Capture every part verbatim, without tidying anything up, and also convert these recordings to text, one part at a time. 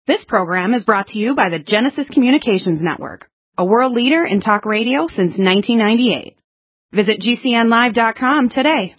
This program is brought to you by the Genesis Communications Network, a world leader in talk radio since nineteen ninety-eight. Visit G C N live dot com today.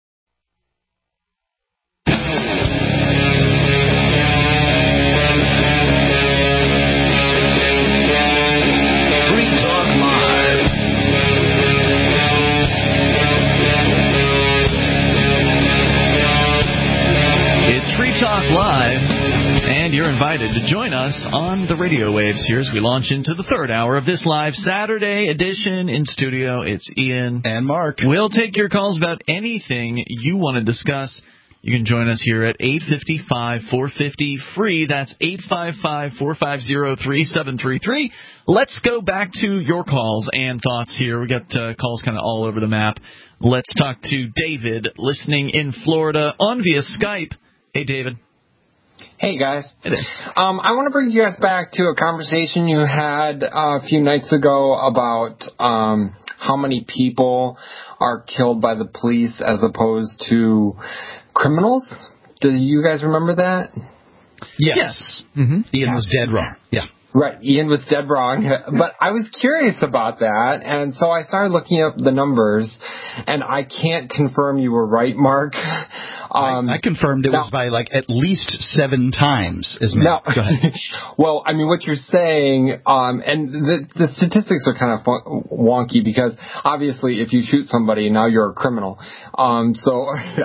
It's Free Talk Live, and you're invited to join us on the radio waves here as we launch into the third hour of this live Saturday edition. In studio, it's Ian and Mark. We'll take your calls about anything you want to discuss. You can join us here at eight five five, four five zero, free. That's eight five five, four five zero, three seven three three. Let's go back to your calls and thoughts here. We got uh, calls kind of all over the map. Let's talk to David, listening in Florida on via Skype. Hey, David. Hey, guys. Hey there. Um, I want to bring you guys back to a conversation you had uh, a few nights ago about um, how many people are killed by the police as opposed to criminals. Do you guys remember that? Yes. Yes. Mm-hmm. Ian yeah. was dead wrong. Yeah. Right. Ian was dead wrong. But I was curious about that, and so I started looking up the numbers, and I can't confirm you were right, Mark. Um, I, I confirmed it now, was by, like, at least seven times as many. No. Go ahead. Well, I mean, what you're saying, um, and the, the statistics are kind of fun- wonky because, obviously, if you shoot somebody, now you're a criminal. Um, so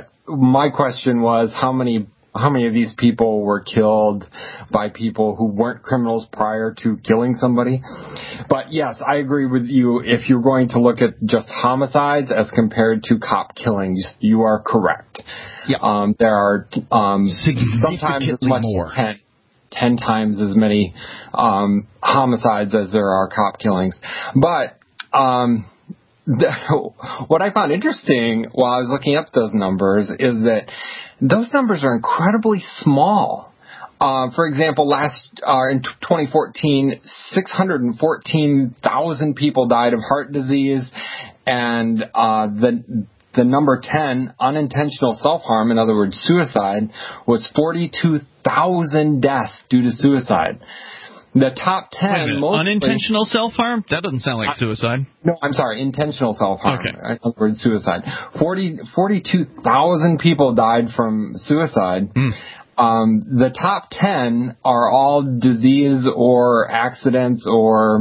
my question was, how many How many of these people were killed by people who weren't criminals prior to killing somebody? But yes, I agree with you. If you're going to look at just homicides as compared to cop killings, you are correct. Yeah. Um, there are um, sometimes as much more. as ten, ten times as many um, homicides as there are cop killings. But um, the, what I found interesting while I was looking up those numbers is that those numbers are incredibly small. Uh, for example, last uh, in twenty fourteen, six hundred fourteen thousand people died of heart disease, and uh, the the number ten, unintentional self-harm, in other words, suicide, was forty-two thousand deaths due to suicide. The top ten, mostly, unintentional self-harm? That doesn't sound like suicide. No, I'm sorry, intentional self-harm. Okay. In other words, suicide. forty, forty-two thousand people died from suicide. Mm. Um, the top ten are all disease or accidents or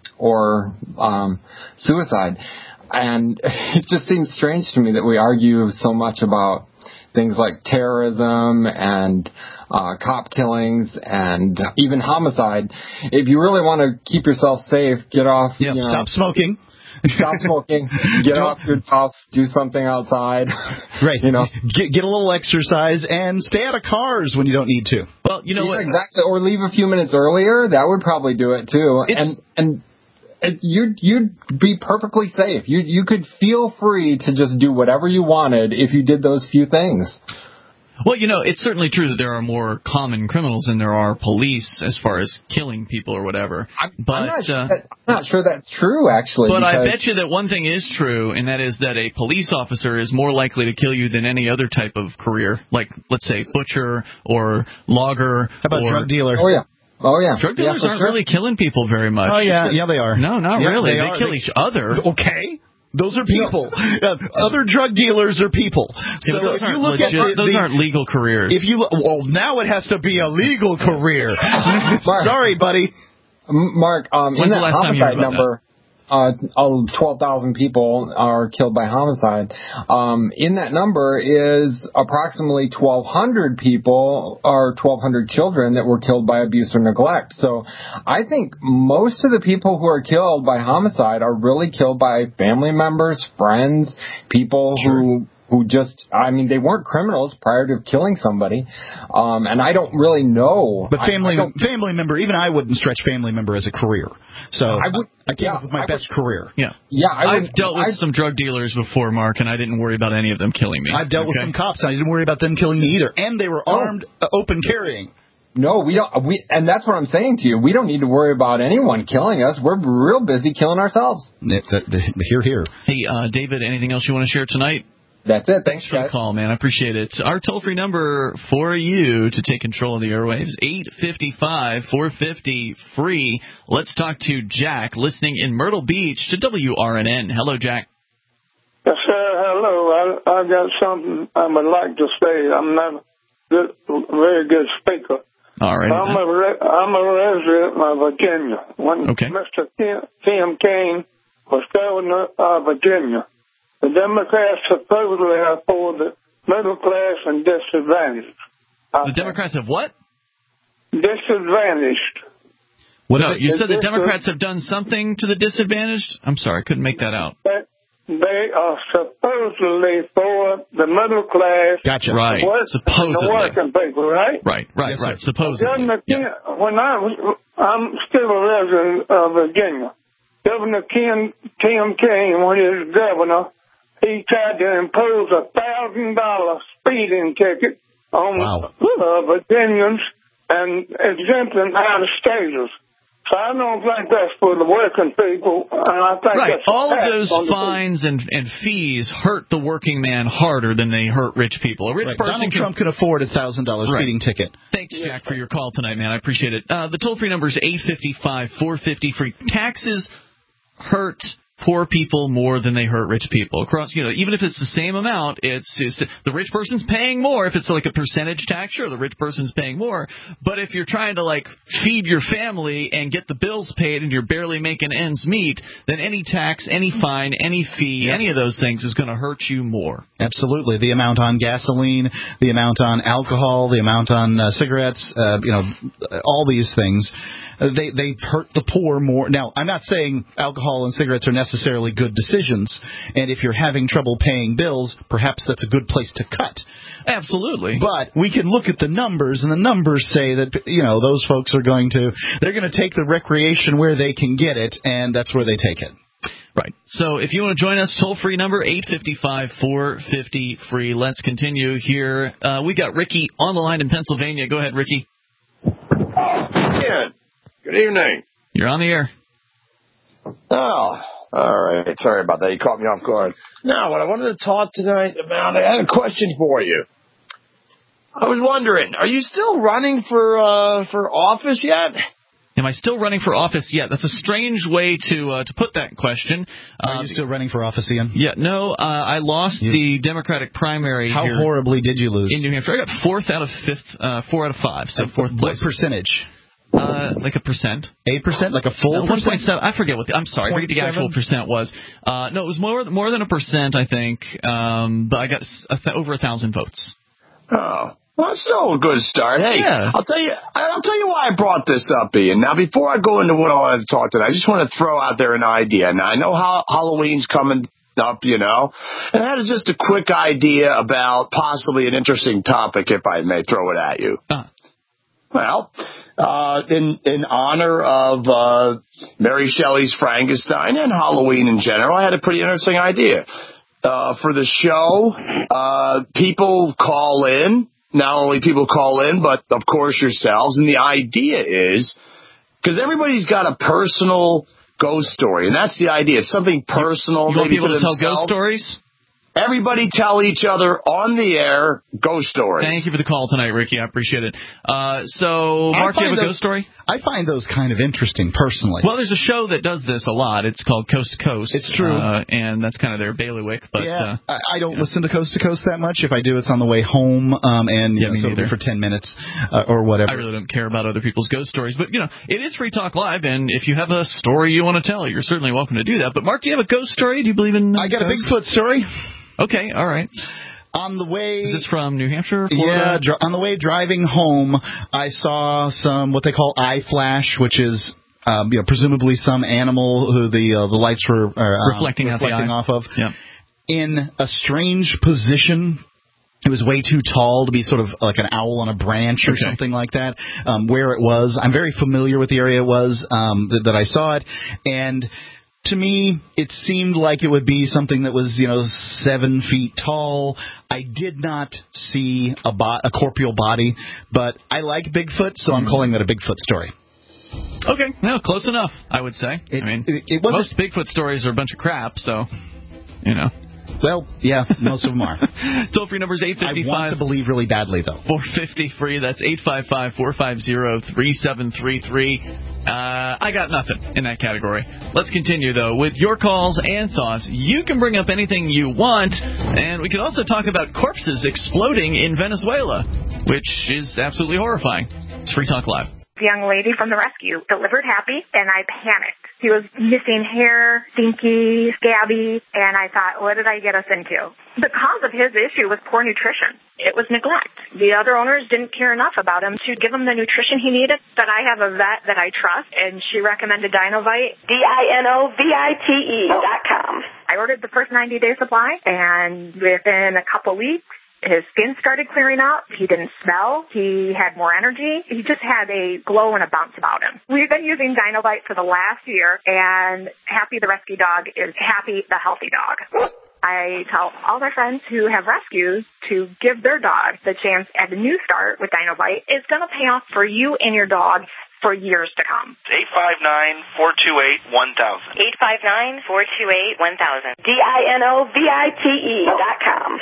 or um, suicide. And it just seems strange to me that we argue so much about things like terrorism and uh, cop killings and even homicide. If you really want to keep yourself safe, get off. Yeah, you know, stop smoking. Stop smoking. Get off your duff. Do something outside. Right. You know, get get a little exercise and stay out of cars when you don't need to. Well, you know yeah, what? Exactly. Or leave a few minutes earlier. That would probably do it too. It's, and and. It, you'd, you'd be perfectly safe. You you could feel free to just do whatever you wanted if you did those few things. Well, you know, it's certainly true that there are more common criminals than there are police as far as killing people or whatever. I'm, but, I'm, not, uh, that, I'm not sure that's true, actually. But I bet you that one thing is true, and that is that a police officer is more likely to kill you than any other type of career, like, let's say, butcher or logger. How about or, drug dealer? Oh, yeah. Oh, yeah. Drug dealers yeah, aren't sure. really killing people very much. Oh, yeah. Yeah, they are. No, not yeah, really. They, they are. kill they, each other. Okay. Those are people. Uh, other drug dealers are people. So yeah, those if aren't you look legit, at the, those the, aren't legal careers. If you well, now it has to be a legal career. Sorry, buddy. Mark, um, in When's that the last time you heard homicide about number, uh, twelve thousand people are killed by homicide. Um, in that number is approximately twelve hundred people or twelve hundred children that were killed by abuse or neglect. So I think most of the people who are killed by homicide are really killed by family members, friends, people Sure. who who just, I mean, they weren't criminals prior to killing somebody. Um, and I don't really know. But family I, I family member, even I wouldn't stretch family member as a career. So I, would, I came yeah, up with my I best would, career. Yeah. Yeah, I I've would, dealt with I, some drug dealers before, Mark, and I didn't worry about any of them killing me. I've dealt okay? with some cops, and I didn't worry about them killing me either. And they were armed, uh, open carrying. No, we don't. We and that's what I'm saying to you. We don't need to worry about anyone killing us. We're real busy killing ourselves. Here, here. Hey, uh, David, anything else you want to share tonight? That's it. Thanks for guys. the call, man. I appreciate it. Our toll-free number for you to take control of the airwaves, eight five five, four five zero, free. Let's talk to Jack, listening in Myrtle Beach to W R N N. Hello, Jack. Yes, sir. Hello. I, I got something I would like to say. I'm not a good, very good speaker. All right. I'm a, re- I'm a resident of Virginia. When Okay. Mister Tim, Tim Kaine was governor of Virginia, the Democrats supposedly are for the middle class and disadvantaged. The Democrats have what? Disadvantaged. What no, you said the dis- Democrats have done something to the disadvantaged? I'm sorry, I couldn't make that out. That they are supposedly for the middle class. Gotcha. Right. The Supposedly. The working people, right? Right, right, Yes, right. sir. Supposedly. Governor Yeah. Ken, when I was, I'm still a resident of Virginia. Governor Ken, Tim Kaine, when he was governor, he tried to impose a thousand dollar speeding ticket on Wow. uh, Virginians and exempting out-of-staters. So I don't think that's for the working people, and I think Right. that's All of tax those on the fines and, and fees hurt the working man harder than they hurt rich people. A rich Right. person Donald can... Trump can afford a thousand dollar Right. speeding ticket. Thanks, Jack, for your call tonight, man. I appreciate it. Uh, the toll-free number is eight five five, four five zero, free. Taxes hurt poor people more than they hurt rich people. Across, you know, even if it's the same amount, it's, it's the rich person's paying more. If it's like a percentage tax, sure, the rich person's paying more. But if you're trying to like feed your family and get the bills paid and you're barely making ends meet, then any tax, any fine, any fee, Yep. any of those things is going to hurt you more. Absolutely. The amount on gasoline, the amount on alcohol, the amount on uh, cigarettes, uh, you know, all these things, uh, they, they hurt the poor more. Now, I'm not saying alcohol and cigarettes are necessarily good decisions, and if you're having trouble paying bills, perhaps that's a good place to cut. Absolutely. But we can look at the numbers, and the numbers say that, you know, those folks are going to, they're going to take the recreation where they can get it, and that's where they take it. Right. So if you want to join us, toll-free number, eight five five, four five zero, free. Let's continue here. Uh, we got Ricky on the line in Pennsylvania. Go ahead, Ricky. Yeah. Good evening. You're on the air. Oh, all right. Sorry about that. You caught me off guard. Now, what I wanted to talk tonight about, I had a question for you. I was wondering, are you still running for uh, for office yet? Am I still running for office yet? That's a strange way to uh, to put that question. Are uh, you still running for office, Ian? Yeah, no, uh, I lost You- the Democratic primary How here horribly did you lose? in New Hampshire. I got fourth out of fifth, uh, four out of five, so fourth What place. percentage? Uh, like a percent. Eight percent, like a full No, one point percent. seven. I forget what the. I'm sorry. I forget the actual percent was. Uh, no, it was more more than a percent, I think. Um, but I got a th- over a thousand votes. Oh, well, that's still a good start. Hey, Yeah. I'll tell you. I'll tell you why I brought this up, Ian. Now, before I go into what I wanted to talk to, I just want to throw out there an idea. Now, I know how Halloween's coming up, you know, and that is just a quick idea about possibly an interesting topic, if I may throw it at you. Uh, Well, uh, in in honor of uh, Mary Shelley's Frankenstein and Halloween in general, I had a pretty interesting idea. Uh, for the show, uh, people call in. Not only people call in, but of course yourselves. And the idea is, because everybody's got a personal ghost story, and that's the idea. It's something personal, you want maybe people to to tell themselves. ghost stories? Everybody tell each other on the air ghost stories. Thank you for the call tonight, Ricky. I appreciate it. Uh, so, Mark, do you have a those, ghost story? I find those kind of interesting, personally. Well, there's a show that does this a lot. It's called Coast to Coast. It's true. Uh, and that's kind of their bailiwick. But, yeah, uh, I, I don't listen to Coast to Coast that much. If I do, it's on the way home, um, and you Yeah, know, me so it'll be neither. for ten minutes uh, or whatever. I really don't care about other people's ghost stories. But, you know, it is Free Talk Live, and if you have a story you want to tell, you're certainly welcome to do that. But, Mark, do you have a ghost story? Do you believe in uh, I got a ghosts? Bigfoot story. Okay, all right. On the way... Is this from New Hampshire, Yeah, Florida? dr- on the way driving home, I saw some what they call eye flash, which is um, you know, presumably some animal who the uh, the lights were uh, Reflecting out the reflecting eye. off of, Yeah. in a strange position. It was way too tall to be sort of like an owl on a branch or Okay. something like that. Um, where it was, I'm very familiar with the area it was um, that, that I saw it, and to me, it seemed like it would be something that was, you know, seven feet tall. I did not see a, bo- a corporeal body, but I like Bigfoot, so I'm calling that a Bigfoot story. Okay, no, close enough, I would say. It- I mean, it- it wasn't- most Bigfoot stories are a bunch of crap, so, you know. Well, yeah, most of them are. Toll-free number is eight five five. I want to believe really badly, though. four fifty free. That's eight five five, four five zero, three seven three three. Uh, I got nothing in that category. Let's continue, though, with your calls and thoughts. You can bring up anything you want, and we can also talk about corpses exploding in Venezuela, which is absolutely horrifying. It's Free Talk Live. The young lady from the rescue delivered happy, and I panicked. She was missing hair, stinky, scabby, and I thought, what did I get us into? The cause of his issue was poor nutrition. It was neglect. The other owners didn't care enough about him to give him the nutrition he needed. But I have a vet that I trust, and she recommended Dinovite. D I N O V I T E dot com. I ordered the first ninety-day supply, and within a couple weeks, his skin started clearing up. He didn't smell. He had more energy. He just had a glow and a bounce about him. We've been using Dinovite for the last year, and Happy the rescue dog is Happy the healthy dog. I tell all my friends who have rescues to give their dog the chance at a new start with Dinovite. It's going to pay off for you and your dog for years to come. eight five nine, four two eight, one thousand. eight five nine, four two eight, one thousand. D I N O V I T E dot com.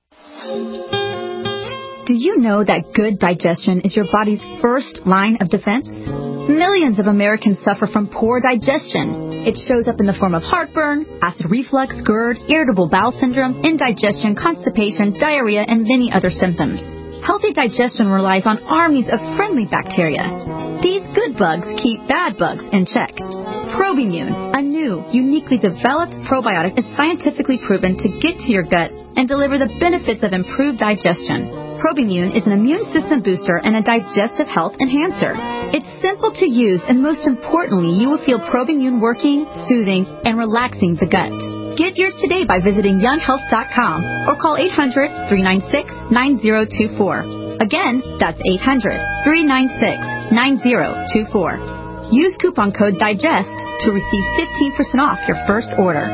Do you know that good digestion is your body's first line of defense? Millions of Americans suffer from poor digestion. It shows up in the form of heartburn, acid reflux, GERD, irritable bowel syndrome, indigestion, constipation, diarrhea, and many other symptoms. Healthy digestion relies on armies of friendly bacteria. These good bugs keep bad bugs in check. Probimune, a new, uniquely developed probiotic, is scientifically proven to get to your gut and deliver the benefits of improved digestion. Probimune is an immune system booster and a digestive health enhancer. It's simple to use, and most importantly, you will feel Probimune working, soothing, and relaxing the gut. Get yours today by visiting young health dot com or call eight hundred, three nine six, nine zero two four. Again, that's eight hundred, three nine six, nine zero two four. Use coupon code DIGEST to receive fifteen percent off your first order.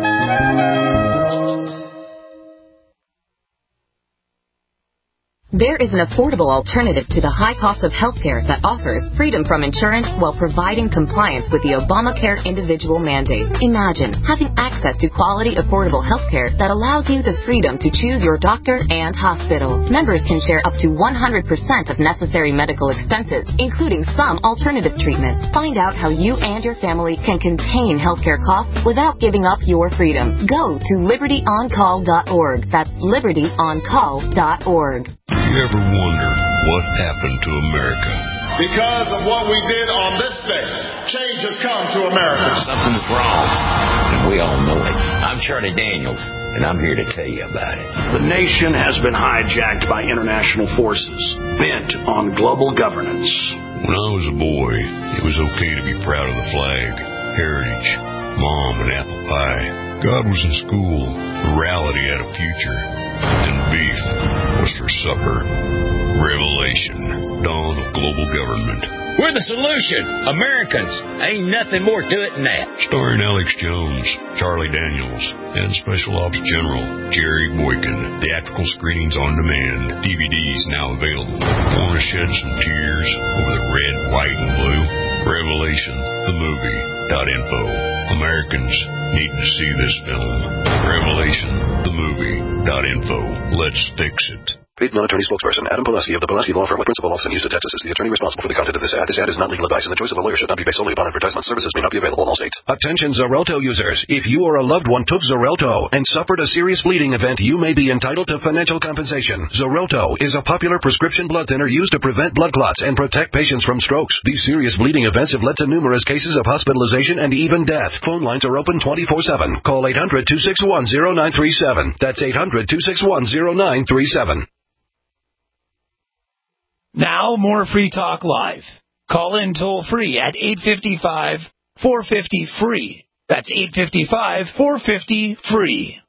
There is an affordable alternative to the high cost of healthcare that offers freedom from insurance while providing compliance with the Obamacare individual mandate. Imagine having access to quality, affordable healthcare that allows you the freedom to choose your doctor and hospital. Members can share up to one hundred percent of necessary medical expenses, including some alternative treatments. Find out how you and your family can contain healthcare costs without giving up your freedom. Go to liberty on call dot org. That's liberty on call dot org. You ever wonder what happened to America? Because of what we did on this day, change has come to America. Something's wrong, and we all know it. I'm Charlie Daniels, and I'm here to tell you about it. The nation has been hijacked by international forces bent on global governance. When I was a boy, it was okay to be proud of the flag, heritage, mom, and apple pie. God was in school, morality had a future, and beef was for supper. Revelation, dawn of global government. We're the solution. Americans. Ain't nothing more to it than that. Starring Alex Jones, Charlie Daniels, and Special Ops General Jerry Boykin. Theatrical screenings on demand. D V Ds now available. Want to shed some tears over the red, white, and blue? Revelation, the movie. Dot info. Americans need to see this film. Revelation, the movie. Dot info. Let's fix it. Paid non-attorney spokesperson Adam Pulaski of the Pulaski Law Firm with principal office in Houston, Texas is the attorney responsible for the content of this ad. This ad is not legal advice, and the choice of a lawyer should not be based solely upon advertisement. Services may not be available in all states. Attention Xarelto users. If you or a loved one took Xarelto and suffered a serious bleeding event, you may be entitled to financial compensation. Xarelto is a popular prescription blood thinner used to prevent blood clots and protect patients from strokes. These serious bleeding events have led to numerous cases of hospitalization and even death. Phone lines are open twenty-four seven. Call eight hundred, two six one, zero nine three seven. That's eight hundred, two six one, zero nine three seven. Now, more Free Talk Live. Call in toll free at eight five five, four five zero, free. That's eight five five, four five zero, free.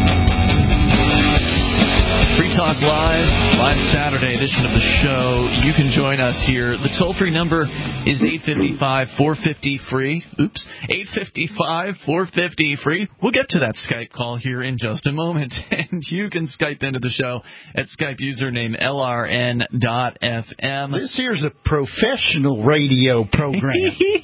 Free Talk Live, live Saturday edition of the show. You you can join us here. The toll-free number is eight five five, four five zero, free. Oops, eight five five, four five zero, free. We'll get to that Skype call here in just a moment. And you can Skype into the show at Skype username L R N dot F M. This here's a professional radio program.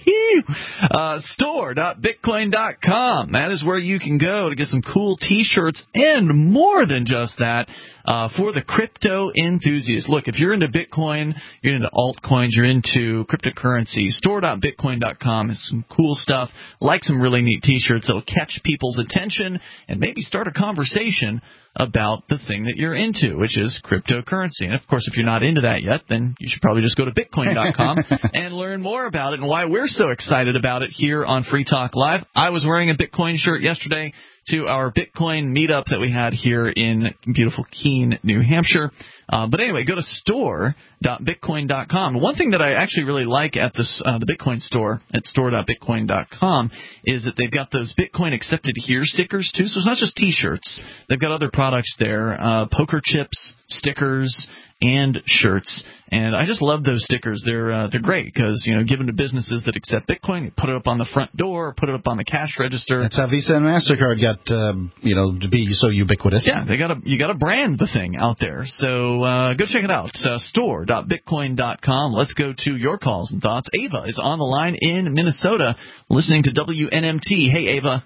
uh, store dot bitcoin dot com. That is where you can go to get some cool T-shirts and more than just that uh, for the crypto enthusiasts. Look, if you're into Bitcoin, you're into altcoins, you're into cryptocurrency, store dot bitcoin dot com is some cool stuff, like some really neat T-shirts that'll catch people's attention and maybe start a conversation about the thing that you're into, which is cryptocurrency. And, of course, if you're not into that yet, then you should probably just go to bitcoin dot com and learn more about it and why we're so excited about it here on Free Talk Live. I was wearing a Bitcoin shirt yesterday to our Bitcoin meetup that we had here in beautiful Keene, New Hampshire. Uh, but anyway, go to store dot bitcoin dot com. One thing that I actually really like at this, uh, the Bitcoin store at store dot bitcoin dot com is that they've got those Bitcoin accepted here stickers, too. So it's not just T-shirts. They've got other products there, uh, poker chips, stickers, and shirts. And I just love those stickers. They're uh, they're great because, you know, given to businesses that accept Bitcoin, you put it up on the front door, put it up on the cash register. That's how Visa and MasterCard got, uh, you know, to be so ubiquitous. Yeah, they got you got to brand the thing out there. So uh, go check it out. Uh, store dot bitcoin dot com. Let's go to your calls and thoughts. Ava is on the line in Minnesota listening to W N M T. Hey, Ava.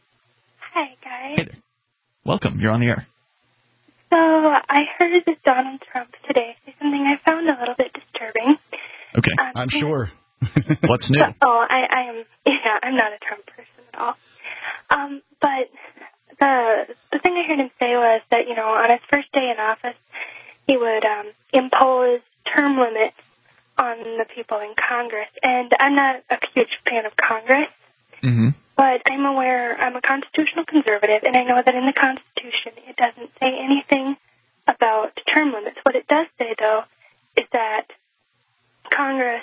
Hi, guys. Hey there. Welcome. You're on the air. So I heard that Donald Trump today say something I found a little bit disturbing. Okay. Um, I'm sure. What's new? But, oh, I, I am. Yeah, I'm not a Trump person at all. Um, but the the thing I heard him say was that, you know, on his first day in office, he would um, impose term limits on the people in Congress. And I'm not a huge fan of Congress. Mm-hmm. But I'm aware, I'm a constitutional conservative, and I know that in the Constitution it doesn't say anything about term limits. What it does say, though, is that Congress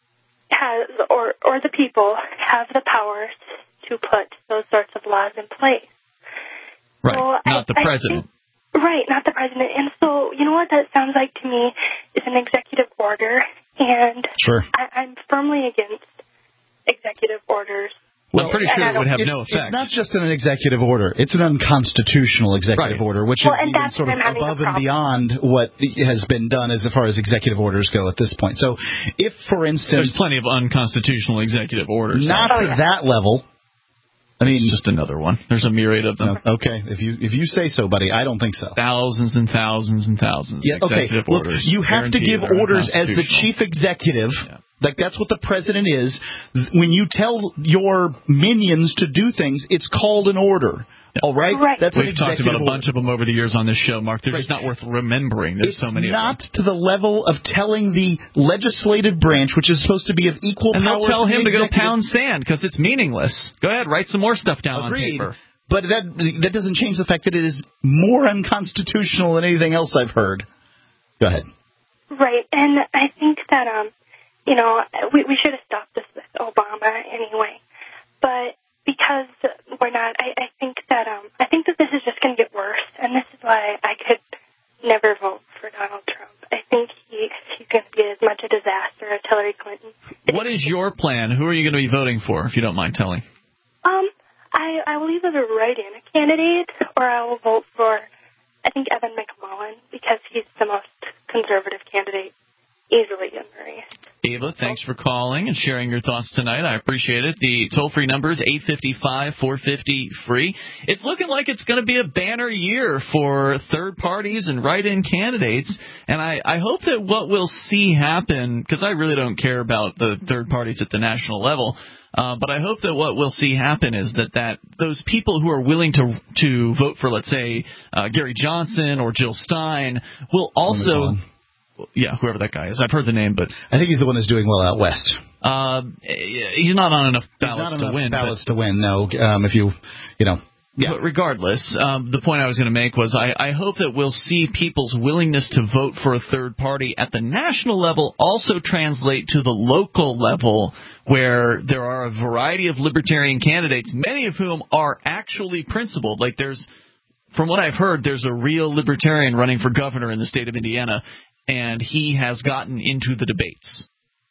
has, or, or the people, have the powers to put those sorts of laws in place. Right, so not I, the president. Think, right, not the president. And so, you know what that sounds like to me is an executive order, and sure. I, I'm firmly against executive orders. Well, I'm pretty sure it would have it's, no effect. It's not just an executive order. It's an unconstitutional executive right. order, which well, is even sort of above and beyond what has been done as far as executive orders go at this point. So if, for instance... There's plenty of unconstitutional executive orders. Not oh, to yeah. that level. I mean, it's just another one. There's a myriad of them. No, okay, if you if you say so, buddy, I don't think so. Thousands and thousands and thousands yeah, of executive okay. orders. Look, you have to give orders as the chief executive. Yeah. Like, that's what the president is. When you tell your minions to do things, it's called an order. Yeah. All right? right. That's We've an talked about a order. bunch of them over the years on this show, Mark. They're right. just not worth remembering. There's it's so many of them. It's not to the level of telling the legislative branch, which is supposed to be of equal and power. And they'll tell to him the to go executive. pound sand because it's meaningless. Go ahead, write some more stuff down Agreed. on paper. But that that doesn't change the fact that it is more unconstitutional than anything else I've heard. Go ahead. Right, and I think that, um, you know, we, we should have stopped this with Obama anyway. But because we're not, I, I think that um, I think that this is just going to get worse, and this is why I could never vote for Donald Trump. I think he he's going to be as much a disaster as Hillary Clinton. What is your plan? Who are you going to be voting for, if you don't mind telling? Um, I, I will either write in a candidate or I will vote for, I think, Evan McMullen, because he's the most conservative candidate easily in the race. Ava, thanks for calling and sharing your thoughts tonight. I appreciate it. The toll-free number is eight five five, four five zero, free. It's looking like it's going to be a banner year for third parties and write-in candidates, and I, I hope that what we'll see happen, because I really don't care about the third parties at the national level, Uh, but I hope that what we'll see happen is that, that those people who are willing to to vote for, let's say, uh, Gary Johnson or Jill Stein will also, yeah, whoever that guy is. I've heard the name, but I think he's the one who's doing well out west. Uh, he's not on enough ballots not to enough win. Ballots to win, no. Um, if you, you know. Yeah. But regardless, um, the point I was going to make was I, I hope that we'll see people's willingness to vote for a third party at the national level also translate to the local level, where there are a variety of libertarian candidates, many of whom are actually principled. Like there's, from what I've heard, there's a real libertarian running for governor in the state of Indiana. and he has gotten into the debates.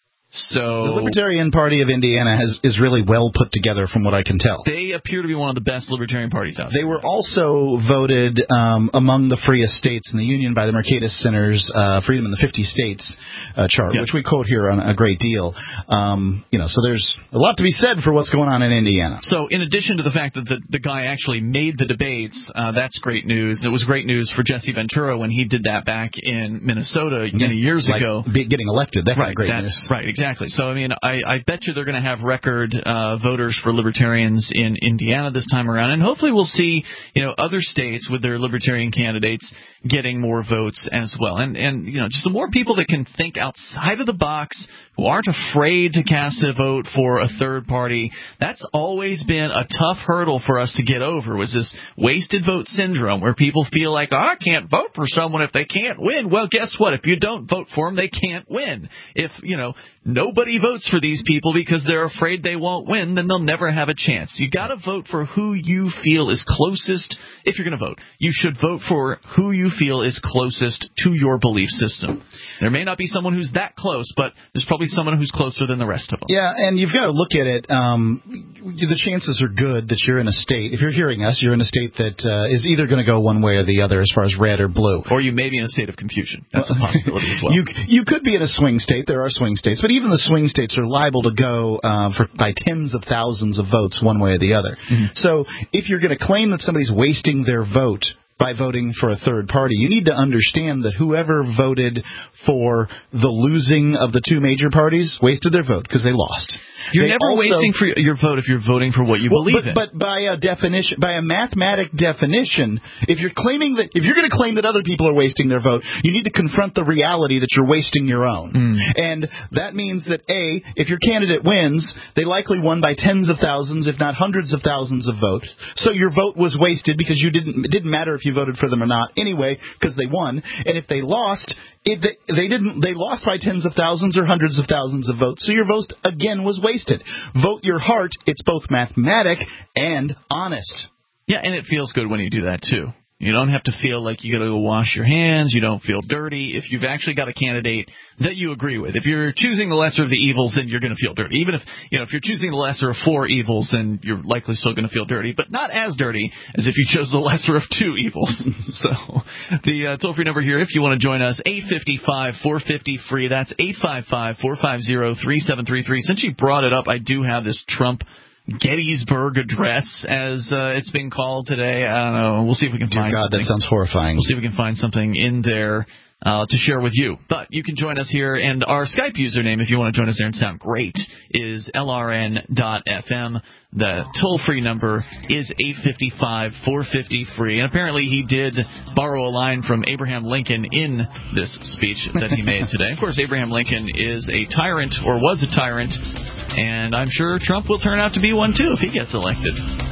So the Libertarian Party of Indiana has, is really well put together from what I can tell. They appear to be one of the best libertarian parties out there. They were also voted um, among the freest states in the Union by the Mercatus Center's uh, Freedom in the fifty States uh, chart, yeah. which we quote here on a great deal. Um, you know, so there's a lot to be said for what's going on in Indiana. So in addition to the fact that the, the guy actually made the debates, uh, that's great news. It was great news for Jesse Ventura when he did that back in Minnesota yeah, many years like ago. Be, getting elected, that's right, great that, news. Right, exactly. So, I mean, I, I bet you they're going to have record uh, voters for libertarians in Indiana this time around, and hopefully we'll see, you know, other states with their libertarian candidates getting more votes as well. And, and you know, just the more people that can think outside of the box, who aren't afraid to cast a vote for a third party, that's always been a tough hurdle for us to get over, was this wasted vote syndrome, where people feel like, oh, I can't vote for someone if they can't win. Well, guess what? If you don't vote for them, they can't win. If, you know, nobody votes for these people because they're afraid they won't win, then they'll never have a chance. You got to vote for who you feel is closest. If you're going to vote, you should vote for who you feel is closest to your belief system. There may not be someone who's that close, but there's probably someone who's closer than the rest of them. Yeah, and you've got to look at it. Um, the chances are good that you're in a state, if you're hearing us, you're in a state that uh, is either going to go one way or the other as far as red or blue. Or you may be in a state of confusion. That's a possibility as well. You, you could be in a swing state. There are swing states. But even the swing states are liable to go uh, for by tens of thousands of votes one way or the other. Mm-hmm. So if you're going to claim that somebody's wasting their vote by voting for a third party, you need to understand that whoever voted for the losing of the two major parties wasted their vote because they lost. You're they never also, wasting for your vote if you're voting for what you well, believe but, in. But by a definition, by a mathematic definition, if you're claiming that, if you're going to claim that other people are wasting their vote, you need to confront the reality that you're wasting your own. Mm. And that means that A, if your candidate wins, they likely won by tens of thousands, if not hundreds of thousands of votes. So your vote was wasted because you didn't. It didn't matter if you voted for them or not anyway, because they won. And if they lost, it, they, they didn't. They lost by tens of thousands or hundreds of thousands of votes. So your vote again was wasted. Vote your heart. It's both mathematic and honest. Yeah, and it feels good when you do that too. You don't have to feel like you got to go wash your hands. You don't feel dirty if you've actually got a candidate that you agree with. If you're choosing the lesser of the evils, then you're going to feel dirty. Even if, you know, if you're choosing the lesser of four evils, then you're likely still going to feel dirty, but not as dirty as if you chose the lesser of two evils. So the uh, toll-free number here, if you want to join us, eight five five, four five zero, free. That's eight five five, four five zero, three seven three three. Since you brought it up, I do have this Trump Gettysburg Address, as uh, it's being called today. I don't know. We'll see if we can Dear find God, something. that sounds horrifying. We'll see if we can find something in there uh, to share with you. But you can join us here, and our Skype username, if you want to join us there and sound great, is L R N dot F M. The toll-free number is eight five five, four five zero, free. And apparently he did borrow a line from Abraham Lincoln in this speech that he made today. Of course, Abraham Lincoln is a tyrant, or was a tyrant, and I'm sure Trump will turn out to be one, too, if he gets elected.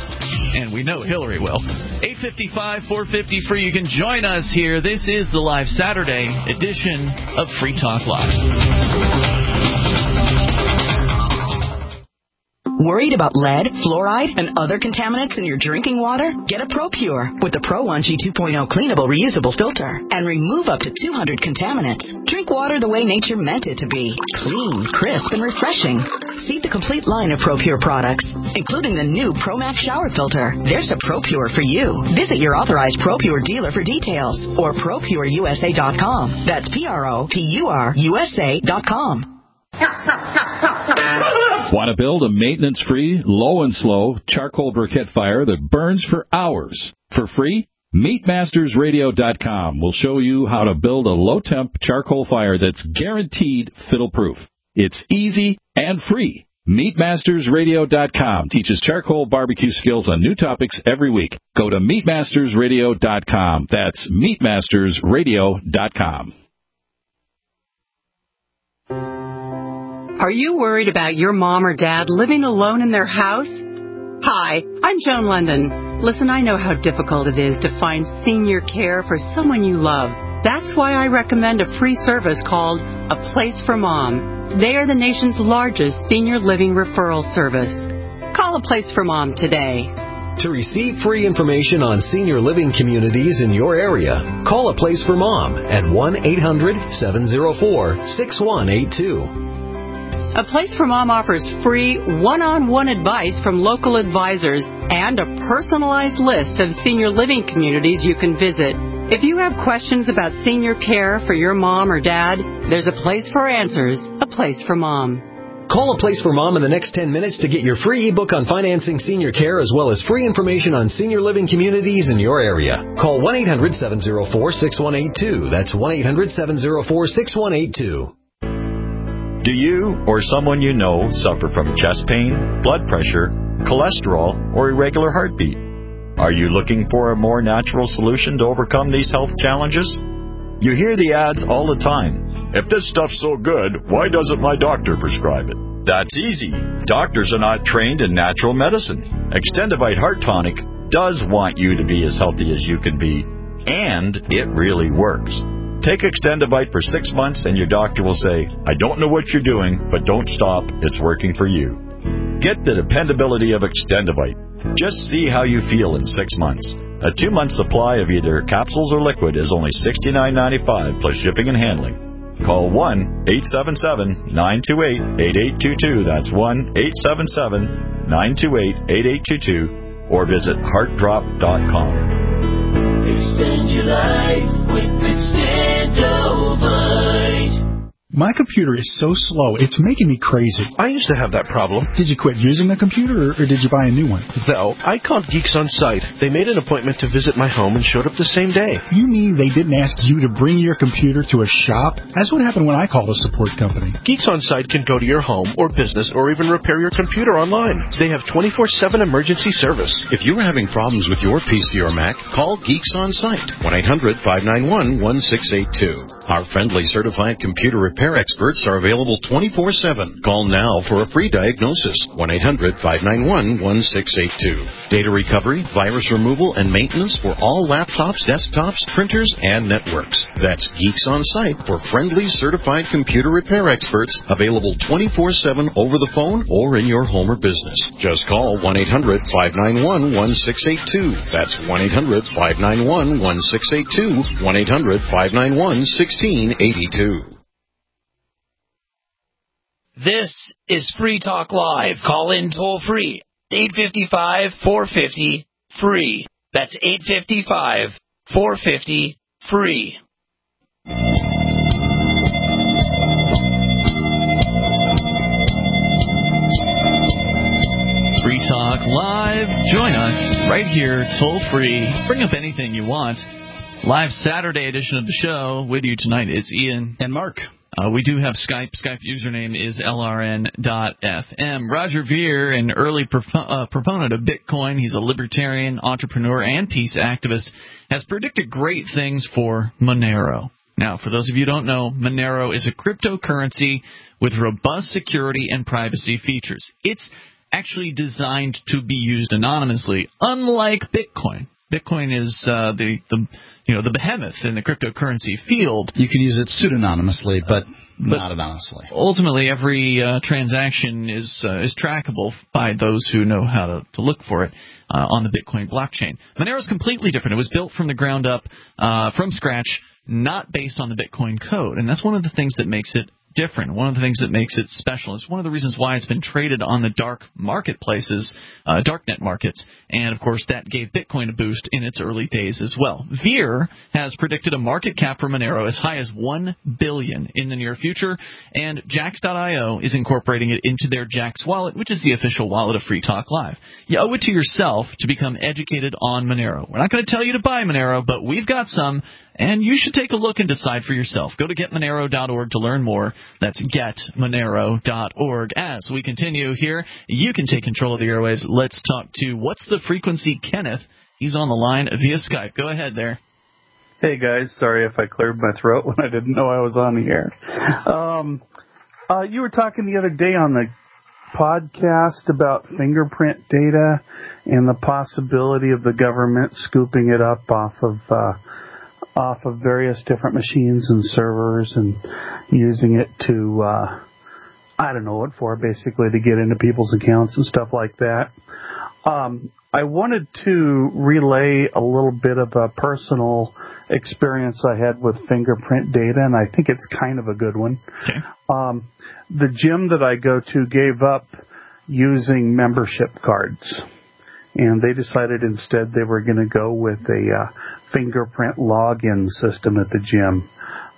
And we know Hillary will. eight five five, four five zero, free. You can join us here. This is the live Saturday edition of Free Talk Live. Worried about lead, fluoride, and other contaminants in your drinking water? Get a ProPure with the Pro one G two point oh cleanable reusable filter and remove up to two hundred contaminants. Drink water the way nature meant it to be. Clean, crisp, and refreshing. See the complete line of ProPure products, including the new ProMax shower filter. There's a ProPure for you. Visit your authorized ProPure dealer for details or Pro Pure U S A dot com. That's P R O P U R U S A dot com. Want to build a maintenance-free, low and slow charcoal briquette fire that burns for hours for free? Meat Masters Radio dot com will show you how to build a low-temp charcoal fire that's guaranteed fiddle-proof. It's easy and free. Meat Masters Radio dot com teaches charcoal barbecue skills on new topics every week. Go to Meat Masters Radio dot com. That's Meat Masters Radio dot com. Are you worried about your mom or dad living alone in their house? Hi, I'm Joan London. Listen, I know how difficult it is to find senior care for someone you love. That's why I recommend a free service called A Place for Mom. They are the nation's largest senior living referral service. Call A Place for Mom today. To receive free information on senior living communities in your area, call A Place for Mom at one eight hundred seven oh four six one eight two. A Place for Mom offers free one-on-one advice from local advisors and a personalized list of senior living communities you can visit. If you have questions about senior care for your mom or dad, there's a place for answers, A Place for Mom. Call A Place for Mom in the next ten minutes to get your free ebook on financing senior care as well as free information on senior living communities in your area. Call one eight hundred seven oh four six one eight two. That's one eight hundred seven oh four six one eight two. Do you or someone you know suffer from chest pain, blood pressure, cholesterol, or irregular heartbeat? Are you looking for a more natural solution to overcome these health challenges? You hear the ads all the time. If this stuff's so good, why doesn't my doctor prescribe it? That's easy. Doctors are not trained in natural medicine. Extendivite Heart Tonic does want you to be as healthy as you can be, and it really works. Take Extendivite for six months and your doctor will say, I don't know what you're doing, but don't stop. It's working for you. Get the dependability of Extendivite. Just see how you feel in six months. A two-month supply of either capsules or liquid is only sixty-nine ninety-five plus shipping and handling. Call one eight seven seven nine two eight eight eight two two. That's one eight seven seven nine two eight eight eight two two or visit heart drop dot com. Extend your life with Extendovite. My computer is so slow, it's making me crazy. I used to have that problem. Did you quit using the computer, or, or did you buy a new one? No, I called Geeks On Site. They made an appointment to visit my home and showed up the same day. You mean they didn't ask you to bring your computer to a shop? That's what happened when I called a support company. Geeks On Site can go to your home or business or even repair your computer online. They have twenty-four seven emergency service. If you're having problems with your P C or Mac, call Geeks On Site, one eight hundred five nine one one six eight two. Our friendly certified computer repair experts are available twenty-four seven. Call now for a free diagnosis, one eight hundred five nine one one six eight two. Data recovery, virus removal, and maintenance for all laptops, desktops, printers, and networks. That's Geeks On Site for friendly certified computer repair experts, available twenty-four seven over the phone or in your home or business. Just call one eight hundred five nine one one six eight two. That's one eight hundred five nine one one six eight two, one eight hundred five nine one one six eight two. This is Free Talk Live. Call in toll free. eight five five, four five zero, free. That's eight five five, four five zero, free. Free Talk Live. Join us right here, toll free. Bring up anything you want. Live Saturday edition of the show. With you tonight is Ian. And Mark. Uh, we do have Skype. Skype username is L R N dot F M. Roger Ver, an early propo- uh, proponent of Bitcoin, he's a libertarian, entrepreneur, and peace activist, has predicted great things for Monero. Now, for those of you who don't know, Monero is a cryptocurrency with robust security and privacy features. It's actually designed to be used anonymously, unlike Bitcoin. Bitcoin is uh, the, the you know the behemoth in the cryptocurrency field. You can use it pseudonymously, but, but not anonymously. Ultimately, every uh, transaction is uh, is trackable by those who know how to, to look for it uh, on the Bitcoin blockchain. Monero is completely different. It was built from the ground up, uh, from scratch, not based on the Bitcoin code, and that's one of the things that makes it different. One of the things that makes it special. It's one of the reasons why it's been traded on the dark marketplaces, uh, darknet markets, and of course that gave Bitcoin a boost in its early days as well. Veer has predicted a market cap for Monero as high as one billion dollars in the near future, and Jax dot I O is incorporating it into their Jax wallet, which is the official wallet of Free Talk Live. You owe it to yourself to become educated on Monero. We're not going to tell you to buy Monero, but we've got some, and you should take a look and decide for yourself. Go to get monero dot org to learn more. That's get monero dot org. As we continue here, you can take control of the airwaves. Let's talk to What's the Frequency Kenneth. He's on the line via Skype. Go ahead there. Hey, guys. Sorry if I cleared my throat when I didn't know I was on the air. Um, uh, you were talking the other day on the podcast about fingerprint data and the possibility of the government scooping it up off of uh, off of various different machines and servers and using it to, uh, I don't know what for, basically to get into people's accounts and stuff like that. Um, I wanted to relay a little bit of a personal experience I had with fingerprint data, and I think it's kind of a good one. Okay. Um, the gym that I go to gave up using membership cards, and they decided instead they were going to go with a uh, fingerprint login system at the gym.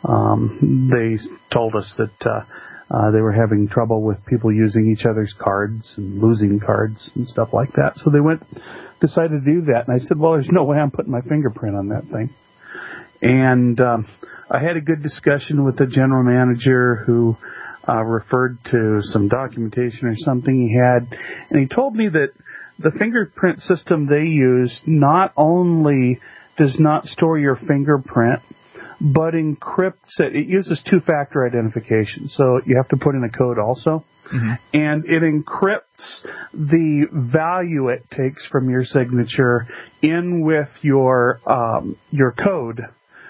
Um, they told us that uh, uh, they were having trouble with people using each other's cards and losing cards and stuff like that. So they went, decided to do that. And I said, well, there's no way I'm putting my fingerprint on that thing. And um, I had a good discussion with the general manager who uh, referred to some documentation or something he had. And he told me that the fingerprint system they use not only does not store your fingerprint, but encrypts it. It uses two-factor identification, so you have to put in a code also. Mm-hmm. And it encrypts the value it takes from your signature in with your um, your code,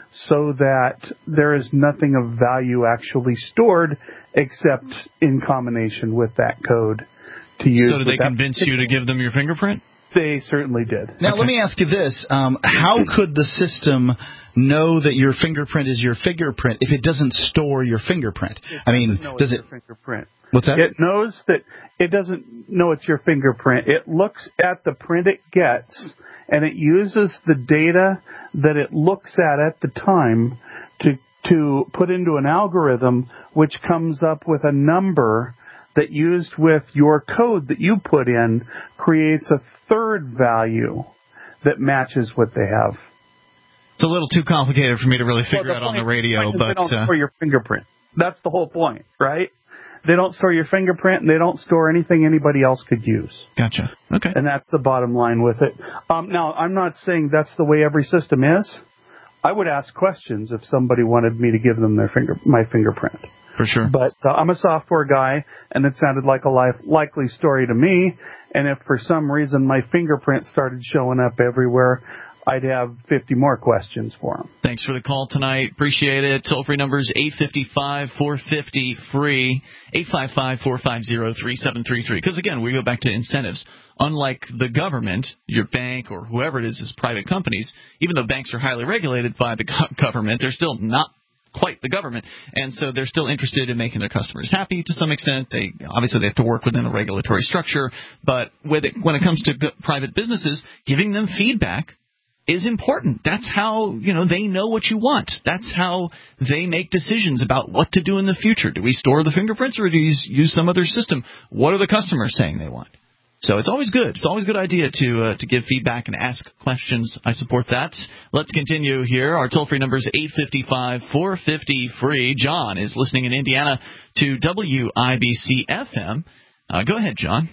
so that there is nothing of value actually stored except in combination with that code to use. So did they convince you to give them your fingerprint? They certainly did. Now, okay. let me ask you this. Um, how could the system know that your fingerprint is your fingerprint if it doesn't store your fingerprint? It I mean, does it... Fingerprint. What's that? It knows that it doesn't know it's your fingerprint. It looks at the print it gets, and it uses the data that it looks at at the time to to put into an algorithm which comes up with a number that, used with your code that you put in, creates a third value that matches what they have. It's a little too complicated for me to really figure well, out on the radio, the but they don't uh, store your fingerprint. That's the whole point, right? They don't store your fingerprint, and they don't store anything anybody else could use. Gotcha. Okay. And that's the bottom line with it. Um, now, I'm not saying that's the way every system is. I would ask questions if somebody wanted me to give them their finger, my fingerprint. For sure. But uh, I'm a software guy, and it sounded like a life, likely story to me. And if for some reason my fingerprint started showing up everywhere, I'd have fifty more questions for them. Thanks for the call tonight. Appreciate it. Toll-free number is eight five five, four five zero, free, eight five five, four five zero, three seven three three. Because, again, we go back to incentives. Unlike the government, your bank or whoever it is is private companies, even though banks are highly regulated by the government, they're still not quite the government, and so they're still interested in making their customers happy to some extent. They obviously they have to work within a regulatory structure, but with it, when it comes to g- private businesses, giving them feedback is important. That's how, you know, they know what you want. That's how they make decisions about what to do in the future. Do we store the fingerprints or do you use some other system? What are the customers saying they want? So it's always good. It's always a good idea to uh, to give feedback and ask questions. I support that. Let's continue here. Our toll-free number is eight five five, four five zero, free. John is listening in Indiana to W I B C F M. Uh, go ahead, John.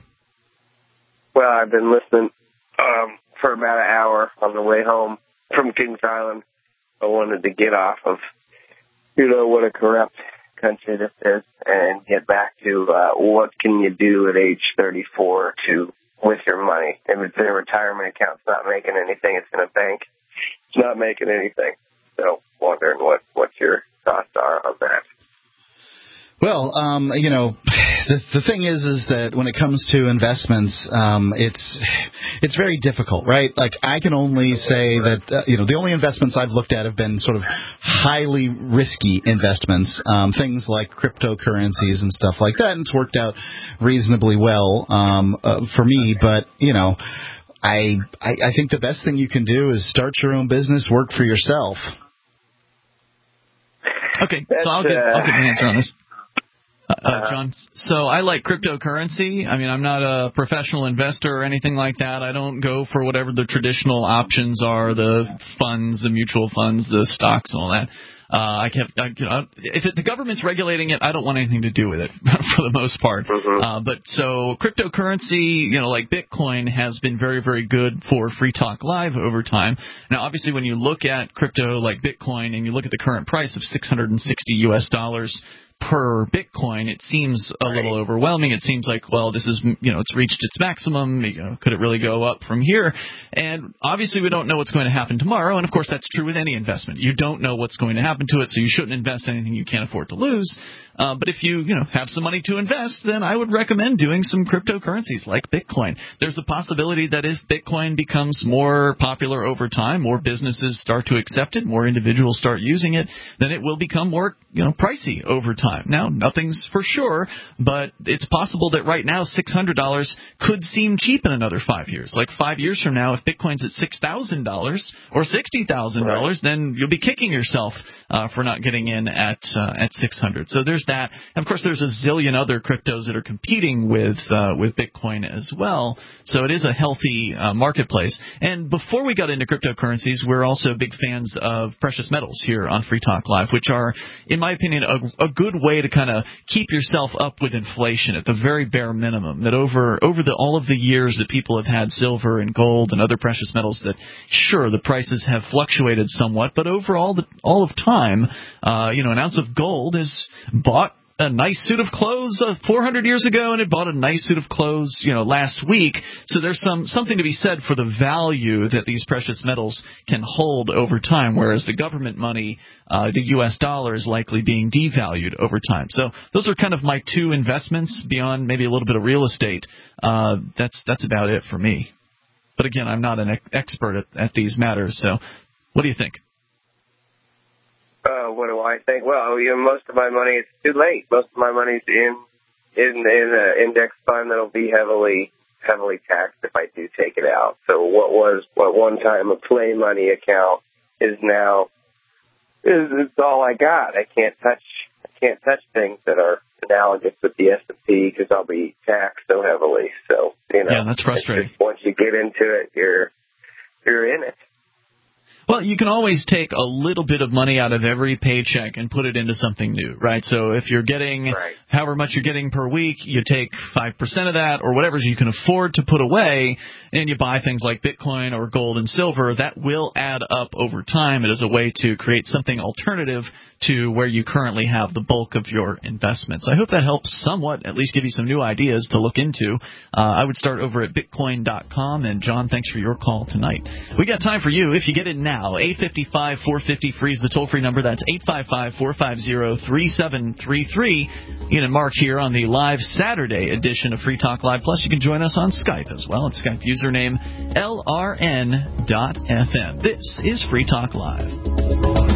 Well, I've been listening um, for about an hour on the way home from Kings Island. I wanted to get off of, you know, what a corrupt country this is and get back to uh, what can you do at age thirty-four to with your money. If it's in a retirement account, it's not making anything. It's in a bank, it's not making anything. So wondering what, what your thoughts are on that. Well, um, you know, the, the thing is, is that when it comes to investments, um, it's it's very difficult, right? Like, I can only say that, uh, you know, the only investments I've looked at have been sort of highly risky investments, um, things like cryptocurrencies and stuff like that, and it's worked out reasonably well um, uh, for me. But, you know, I, I I think the best thing you can do is start your own business, work for yourself. Okay, so I'll get, I'll get an answer on this. Uh, John, so I like cryptocurrency. I mean, I'm not a professional investor or anything like that. I don't go for whatever the traditional options are, the funds, the mutual funds, the stocks, and all that. Uh, I kept, I, you know, if it, the government's regulating it, I don't want anything to do with it for the most part. Mm-hmm. Uh, but so cryptocurrency, you know, like Bitcoin has been very, very good for Free Talk Live over time. Now, obviously, when you look at crypto like Bitcoin and you look at the current price of six hundred sixty U S dollars per Bitcoin, it seems a little overwhelming. It seems like, well, this is, you know, it's reached its maximum. You know, could it really go up from here? And obviously we don't know what's going to happen tomorrow. And, of course, that's true with any investment. You don't know what's going to happen to it, so you shouldn't invest anything you can't afford to lose. Uh, but if you, you know, have some money to invest, then I would recommend doing some cryptocurrencies like Bitcoin. There's the possibility that if Bitcoin becomes more popular over time, more businesses start to accept it, more individuals start using it, then it will become more, you know, pricey over time. Now, nothing's for sure, but it's possible that right now six hundred dollars could seem cheap in another five years. Like five years from now, if Bitcoin's at six thousand dollars or sixty thousand dollars, right, then you'll be kicking yourself uh, for not getting in at uh, at six hundred. So there's that. And of course, there's a zillion other cryptos that are competing with uh, with Bitcoin as well. So it is a healthy uh, marketplace. And before we got into cryptocurrencies, we're also big fans of precious metals here on Free Talk Live, which are, in my opinion, a, a good way to kind of keep yourself up with inflation at the very bare minimum. That over over the all of the years that people have had silver and gold and other precious metals, that sure, the prices have fluctuated somewhat, but overall, the, all of time, uh, you know, an ounce of gold is bought a nice suit of clothes uh, four hundred years ago, and it bought a nice suit of clothes, you know, last week. So there's some something to be said for the value that these precious metals can hold over time, whereas the government money, uh, the U S dollar, is likely being devalued over time. So those are kind of my two investments beyond maybe a little bit of real estate. Uh, that's that's about it for me. But again, I'm not an ex- expert at, at these matters. So what do you think? Uh, what do I think? Well, you know, most of my money, it's too late. Most of my money's in in in an index fund that'll be heavily heavily taxed if I do take it out. So what was what one time a play money account is now is, is all I got. I can't touch I can't touch things that are analogous with the S and P because I'll be taxed so heavily. So you know, yeah, that's frustrating. Just, once you get into it, you're you're in it. Well, you can always take a little bit of money out of every paycheck and put it into something new, right? So if you're getting right. however much you're getting per week, you take five percent of that or whatever you can afford to put away, and you buy things like Bitcoin or gold and silver. That will add up over time. It is a way to create something alternative to where you currently have the bulk of your investments. I hope that helps somewhat, at least give you some new ideas to look into. Uh, I would start over at bitcoin dot com. And, John, thanks for your call tonight. We got time for you. If you get in now, eight five five, four five zero, free is the toll-free number. That's eight five five, four five zero, three seven three three. Ian and Mark here on the live Saturday edition of Free Talk Live. Plus, you can join us on Skype as well. It's Skype username L R N dot F M. This is Free Talk Live.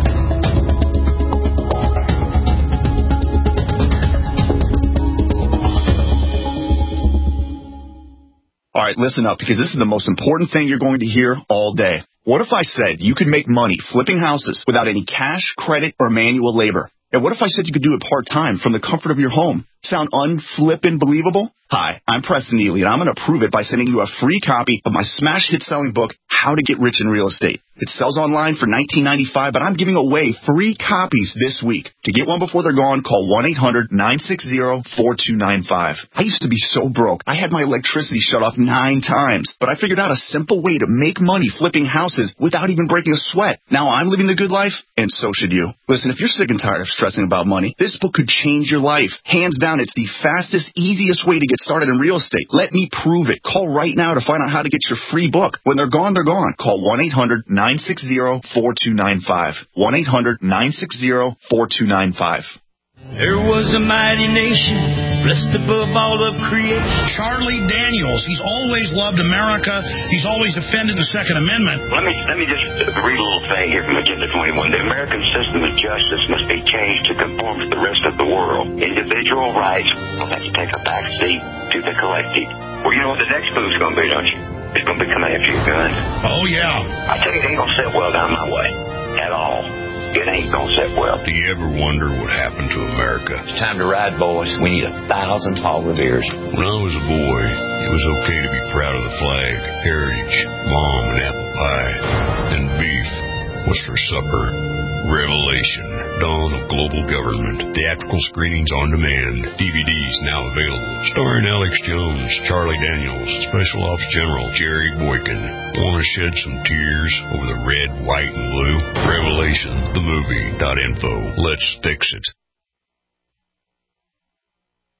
All right, listen up, because this is the most important thing you're going to hear all day. What if I said you could make money flipping houses without any cash, credit, or manual labor? And what if I said you could do it part-time from the comfort of your home? Sound unflippin' believable? Hi, I'm Preston Neely, and I'm going to prove it by sending you a free copy of my smash hit selling book, How to Get Rich in Real Estate. It sells online for nineteen ninety-five dollars, but I'm giving away free copies this week. To get one before they're gone, call one eight hundred, nine six zero, four two nine five. I used to be so broke. I had my electricity shut off nine times, but I figured out a simple way to make money flipping houses without even breaking a sweat. Now I'm living the good life, and so should you. Listen, if you're sick and tired of stressing about money, this book could change your life. Hands down, it's the fastest, easiest way to get started in real estate. Let me prove it. Call right now to find out how to get your free book. When they're gone, they're gone. Call one eight hundred, nine six zero, four two nine five. one eight hundred, nine six zero, four two nine five. There was a mighty nation, blessed above all of creation. Charlie Daniels, he's always loved America. He's always defended the Second Amendment. Let me let me just read a little thing here from Agenda twenty-one. The American system of justice must be changed to conform to the rest of the world. Individual rights will have to take a back seat to the collective. Well, you know what the next move's going to be, don't you? It's going to be coming after your guns. Oh, yeah. I tell you, it ain't going to sit well down my way at all. It ain't gonna sit well. Do you ever wonder what happened to America? It's time to ride, boys. We need a thousand tall reveres. When I was a boy, it was okay to be proud of the flag, heritage, mom, and apple pie. And beef was for supper. Revelation, Dawn of Global Government. Theatrical screenings on demand. D V Ds now available. Starring Alex Jones, Charlie Daniels, Special Ops General Jerry Boykin. Want to shed some tears over the red, white, and blue? Revelation, the movie dot info. Let's fix it.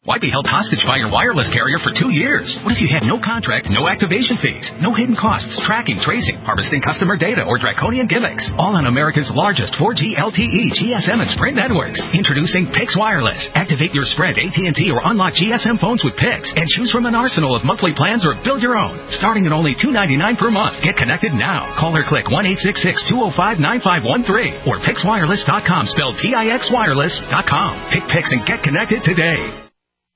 Why be held hostage by your wireless carrier for two years? What if you had no contract, no activation fees, no hidden costs, tracking, tracing, harvesting customer data, or draconian gimmicks? All on America's largest four G L T E, G S M, and Sprint networks. Introducing Pix Wireless. Activate your Sprint, A T and T, or unlock G S M phones with Pix, and choose from an arsenal of monthly plans or build your own. Starting at only two dollars and ninety-nine cents per month. Get connected now. Call or click one eight six six, two oh five, nine five one three or pix wireless dot com, spelled P I X wireless dot com. Pick Pix and get connected today.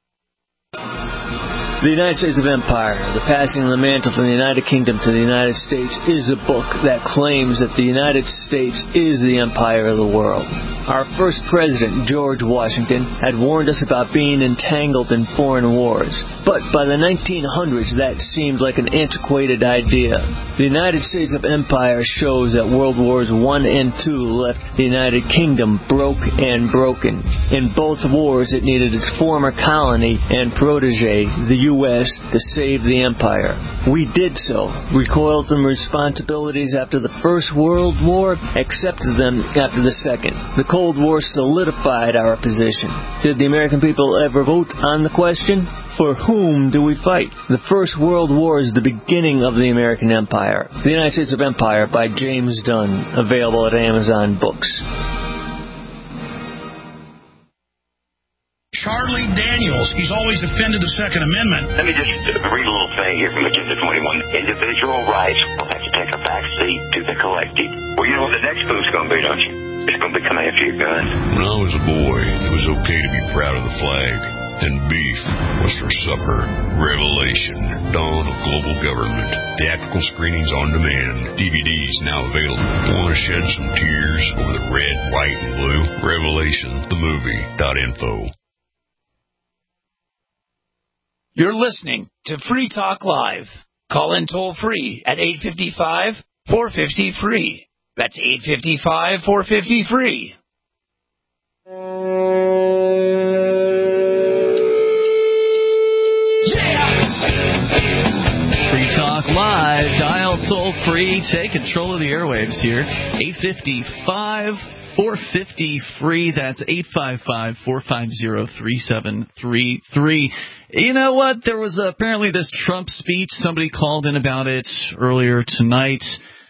The United States of Empire, The Passing of the Mantle from the United Kingdom to the United States, is a book that claims that the United States is the empire of the world. Our first president, George Washington, had warned us about being entangled in foreign wars. But by the nineteen hundreds, that seemed like an antiquated idea. The United States of Empire shows that World Wars One and Two left the United Kingdom broke and broken. In both wars, it needed its former colony and protege, the U S, to save the empire. We did so, recoiled from responsibilities after the First World War, accepted them after the Second. The Cold War solidified our position. Did the American people ever vote on the question? For whom do we fight? The First World War is the beginning of the American empire. The United States of Empire by James Dunn, available at Amazon Books. Charlie Daniels, he's always defended the Second Amendment. Let me just read a little thing here from Agenda twenty-one. Individual rights will have to take a back seat to the collective. Well, you know what the next move's going to be, don't you? It's going to be coming after your gun. When I was a boy, it was okay to be proud of the flag. And beef was for supper. Revelation, Dawn of Global Government. Theatrical screenings on demand. D V Ds now available. Want to shed some tears over the red, white, and blue? Revelation, the movie dot info. You're listening to Free Talk Live. Call in toll free at eight five five, four five zero, free. That's eight five five, four five zero, free. Free Talk Live, dial toll free, take control of the airwaves here. eight five five, four five zero, free. That's eight five five, four five zero, three seven three three. You know what? There was apparently this Trump speech. Somebody called in about it earlier tonight,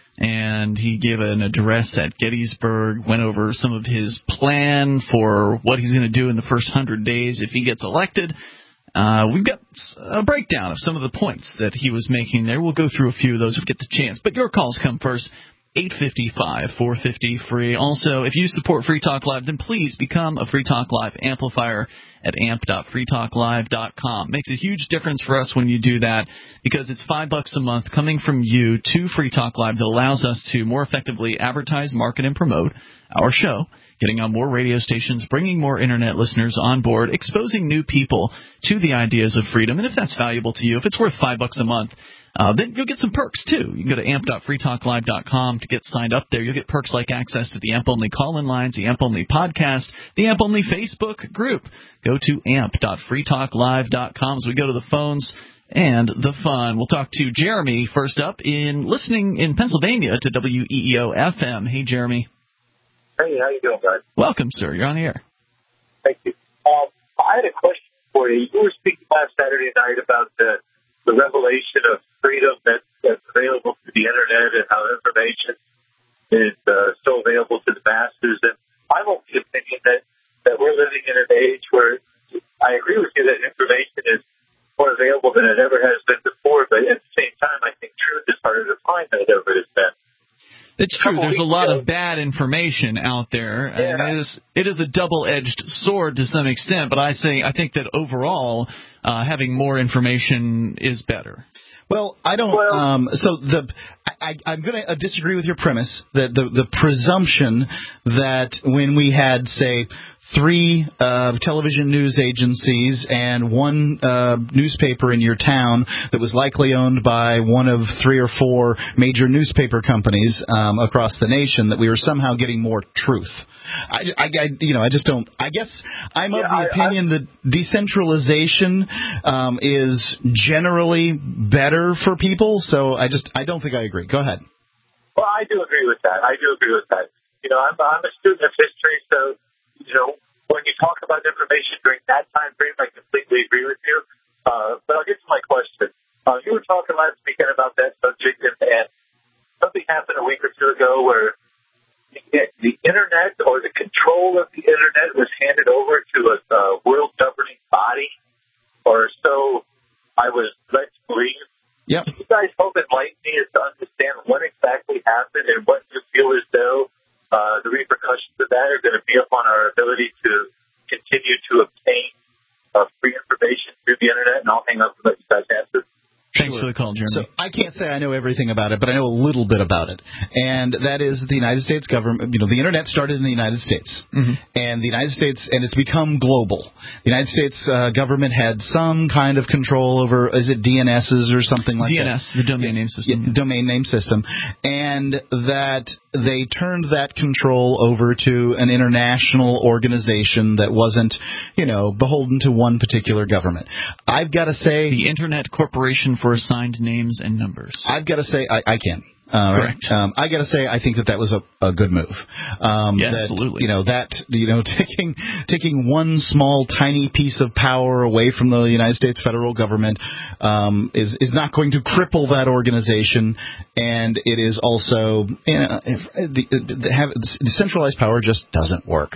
and he gave an address at Gettysburg, went over some of his plan for what he's going to do in the first hundred days if he gets elected. Uh, we've got a breakdown of some of the points that he was making there. We'll go through a few of those if we get the chance. But your calls come first. eight five five, four five zero, free. Also, if you support Free Talk Live, then please become a Free Talk Live amplifier at amp dot free talk live dot com. Makes a huge difference for us when you do that, because it's five bucks a month coming from you to Free Talk Live that allows us to more effectively advertise, market, and promote our show, getting on more radio stations, bringing more Internet listeners on board, exposing new people to the ideas of freedom. And if that's valuable to you, if it's worth five bucks a month, Uh, then you'll get some perks, too. You can go to amp dot free talk live dot com to get signed up there. You'll get perks like access to the A M P-only call-in lines, the A M P-only podcast, the A M P-only Facebook group. Go to amp dot free talk live dot com as we go to the phones and the fun. We'll talk to Jeremy first up, in listening in Pennsylvania to W E E O F M. Hey, Jeremy. Hey, how you doing, guys? Welcome, sir. You're on the air. Thank you. Um, I had a question for you. You were speaking last Saturday night about the the revelation of freedom that, that's available through the Internet and how information is uh, so available to the masses. And I'm of the opinion that, that we're living in an age where I agree with you that information is more available than it ever has been before, but at the same time, I think truth is harder to find than it ever has been. It's true. There's a lot of bad information out there. Yeah. And it is it is a double-edged sword to some extent, but I say I think that overall, uh, having more information is better. Well, I don't. Well, um, so the I, I'm going to disagree with your premise that the the presumption that when we had, say, three uh, television news agencies and one uh, newspaper in your town that was likely owned by one of three or four major newspaper companies um, across the nation, that we were somehow getting more truth. I, I, I, you know, I just don't. I guess I'm yeah, of the I, opinion I, that decentralization um, is generally better for people. So I just, I don't think I agree. Go ahead. Well, I do agree with that. I do agree with that. You know, I'm, I'm a student of history, so you know, when you talk about information during that time frame, I completely agree with you. Uh, but I'll get to my question. Uh, you were talking last weekend about that subject, and, and something happened a week or two ago where the, the Internet or the control of the Internet was handed over to a uh, world governing body, or so I was led to believe. Yep. Can you guys help enlighten me as to understand what exactly happened and what you feel as though uh, the repercussions of that are going to be upon our ability to continue to obtain uh, free information through the Internet? And I'll hang up and let you guys answer. Thanks for the call, Jeremy. So I can't say I know everything about it, but I know a little bit about it. And that is the United States government. You know, the Internet started in the United States. Mm-hmm. And the United States, and it's become global. The United States uh, government had some kind of control over, is it D N S's or something like D N S, that? the domain name system. Yeah, domain name system. And that they turned that control over to an international organization that wasn't, you know, beholden to one particular government. I've got to say... The Internet Corporation for Assigned Names and Numbers. I've got to say, I, I can. Uh, Correct. Um, I got to say, I think that that was a, a good move. Um, yeah, that, absolutely. You know that you know taking taking one small tiny piece of power away from the United States federal government um, is is not going to cripple that organization, and it is also you know if, the, the, have, the centralized power just doesn't work.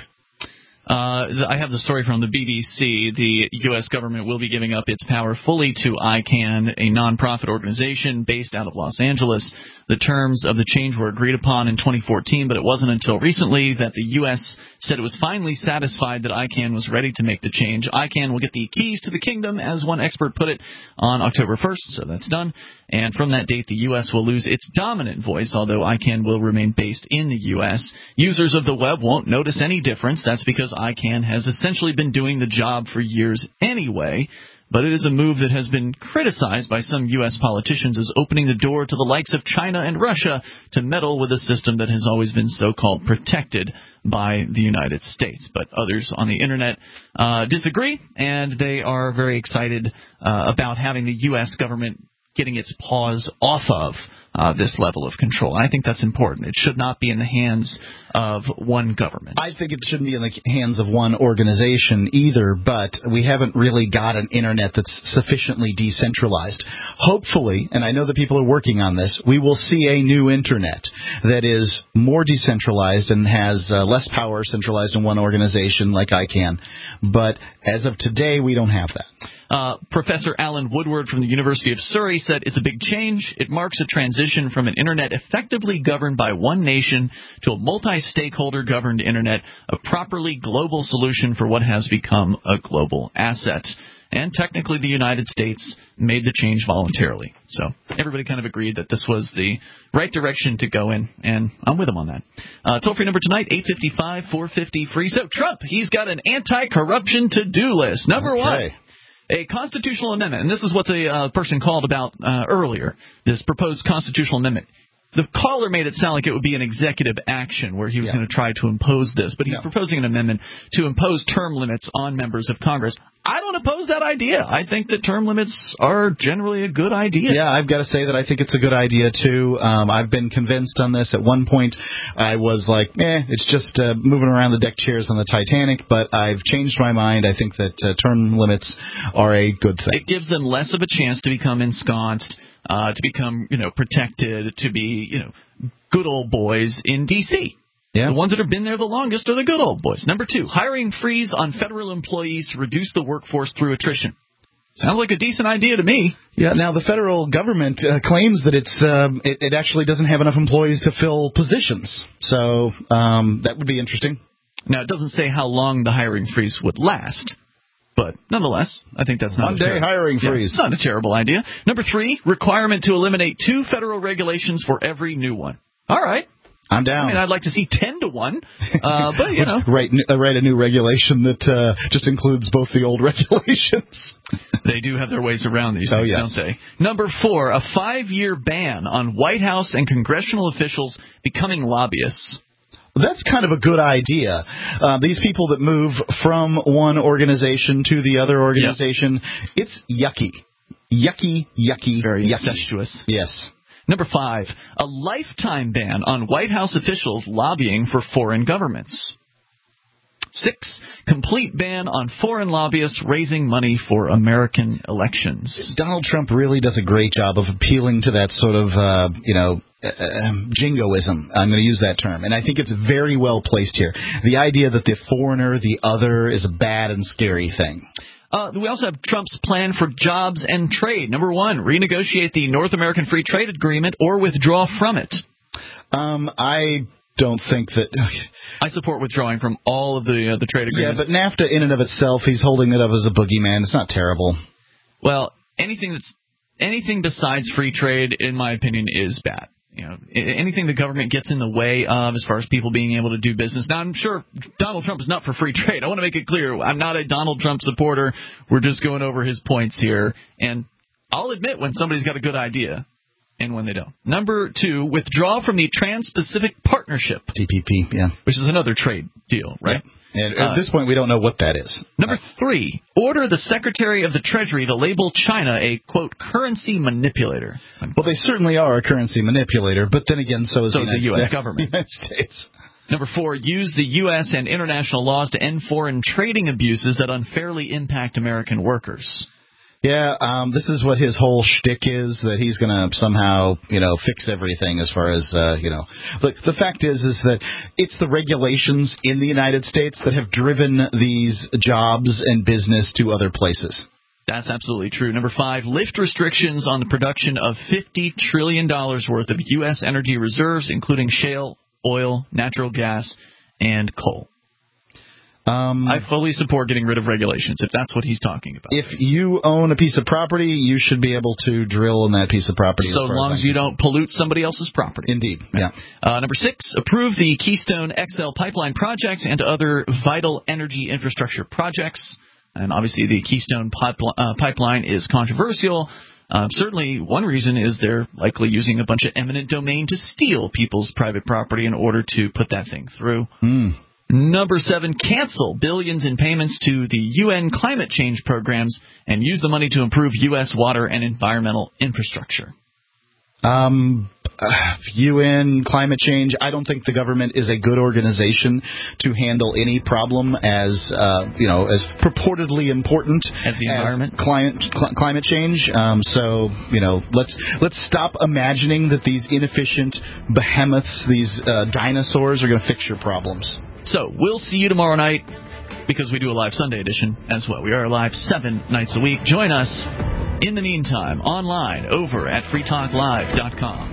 Uh, I have the story from the B B C. The U S government will be giving up its power fully to ICANN, a nonprofit organization based out of Los Angeles. The terms of the change were agreed upon in twenty fourteen, but it wasn't until recently that the U S said it was finally satisfied that ICANN was ready to make the change. ICANN will get the keys to the kingdom, as one expert put it, on October first, so that's done. And from that date, the U S will lose its dominant voice, although ICANN will remain based in the U S. Users of the web won't notice any difference. That's because ICANN has essentially been doing the job for years anyway. But it is a move that has been criticized by some U S politicians as opening the door to the likes of China and Russia to meddle with a system that has always been so-called protected by the United States. But others on the Internet uh, disagree, and they are very excited uh, about having the U S government getting its paws off of uh, this level of control. I think that's important. It should not be in the hands of one government. I think it shouldn't be in the hands of one organization either, but we haven't really got an Internet that's sufficiently decentralized. Hopefully, and I know that people are working on this, we will see a new Internet that is more decentralized and has uh, less power centralized in one organization like ICANN. But as of today, we don't have that. Uh, Professor Alan Woodward from the University of Surrey said it's a big change. It marks a transition from an Internet effectively governed by one nation to a multi-stakeholder governed Internet, a properly global solution for what has become a global asset. And technically the United States made the change voluntarily. So everybody kind of agreed that this was the right direction to go in, and I'm with them on that. Uh, toll-free number tonight, eight five five, four five zero, free. So Trump, he's got an anti-corruption to-do list. Number okay. one. A constitutional amendment, and this is what the uh, person called about uh, earlier, this proposed constitutional amendment. The caller made it sound like it would be an executive action where he was yeah. going to try to impose this, but he's no. proposing an amendment to impose term limits on members of Congress. I don't oppose that idea. I think that term limits are generally a good idea. Yeah, I've got to say that I think it's a good idea, too. Um, I've been convinced on this. At one point, I was like, eh, it's just uh, moving around the deck chairs on the Titanic, but I've changed my mind. I think that uh, term limits are a good thing. It gives them less of a chance to become ensconced, uh, to become, you know, protected, to be, you know, good old boys in D C Yeah. The ones that have been there the longest are the good old boys. Number two, hiring freeze on federal employees to reduce the workforce through attrition. Sounds like a decent idea to me. Yeah, now the federal government uh, claims that it's um, it, it actually doesn't have enough employees to fill positions. So um, that would be interesting. Now, it doesn't say how long the hiring freeze would last. But nonetheless, I think that's not One a day ter- hiring yeah, freeze. It's not a terrible idea. Number three, requirement to eliminate two federal regulations for every new one. All right. I'm down. I mean, I'd like to see ten to one, uh, but, you know. Write, write a new regulation that uh, just includes both the old regulations. They do have their ways around these oh, things, yes. don't they? Number four, a five-year ban on White House and congressional officials becoming lobbyists. That's kind of a good idea. Uh, these people that move from one organization to the other organization, yep. It's yucky. Yucky, yucky, Very yucky. incestuous. Yes. Number five, a lifetime ban on White House officials lobbying for foreign governments. Six, complete ban on foreign lobbyists raising money for American elections. Donald Trump really does a great job of appealing to that sort of, uh, you know, uh, jingoism. I'm going to use that term. And I think it's very well placed here. The idea that the foreigner, the other, is a bad and scary thing. Uh, we also have Trump's plan for jobs and trade. Number one, renegotiate the North American Free Trade Agreement or withdraw from it. Um, I don't think that... I support withdrawing from all of the uh, the trade agreements. Yeah, but NAFTA in and of itself, he's holding it up as a boogeyman. It's not terrible. Well, anything that's anything besides free trade, in my opinion, is bad. You know, anything the government gets in the way of as far as people being able to do business. Now, I'm sure Donald Trump is not for free trade. I want to make it clear. I'm not a Donald Trump supporter. We're just going over his points here. And I'll admit when somebody's got a good idea and when they don't. Number two, withdraw from the Trans-Pacific Partnership. T P P, yeah. Which is another trade deal, right? Yeah. And at uh, this point, we don't know what that is. Number three, order the Secretary of the Treasury to label China a, quote, currency manipulator. Well, they certainly are a currency manipulator, but then again, so is so the, the U S States. government. United States. Number four, use the U S and international laws to end foreign trading abuses that unfairly impact American workers. Yeah, um, this is what his whole shtick is, that he's going to somehow, you know, fix everything as far as, uh, you know. Look, the fact is, is that it's the regulations in the United States that have driven these jobs and business to other places. That's absolutely true. Number five, lift restrictions on the production of fifty trillion dollars worth of U S energy reserves, including shale, oil, natural gas, and coal. Um, I fully support getting rid of regulations, if that's what he's talking about. If you own a piece of property, you should be able to drill in that piece of property. So long as, as you don't pollute somebody else's property. Indeed, yeah. Uh, number six, approve the Keystone X L pipeline project and other vital energy infrastructure projects. And obviously the Keystone pipeline, uh, pipeline is controversial. Uh, certainly one reason is they're likely using a bunch of eminent domain to steal people's private property in order to put that thing through. Mm. Number seven, cancel billions in payments to the U N climate change programs and use the money to improve U S water and environmental infrastructure. Um, uh, U N climate change, I don't think the government is a good organization to handle any problem as, uh, you know, as purportedly important as the environment, as climate cl- climate change. Um, so, you know, let's let's stop imagining that these inefficient behemoths, these uh, dinosaurs, are going to fix your problems. So, we'll see you tomorrow night, because we do a live Sunday edition as well. We are live seven nights a week. Join us in the meantime online over at free talk live dot com.